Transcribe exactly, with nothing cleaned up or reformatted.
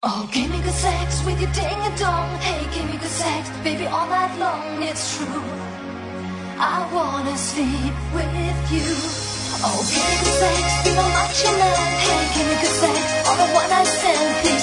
Oh, give me good sex with your ding and dong. Hey, give me good sex, baby, all night long. It's true, I wanna sleep with you. Oh, give me good sex, be my macho man. Hey, give me good sex, all the one I send.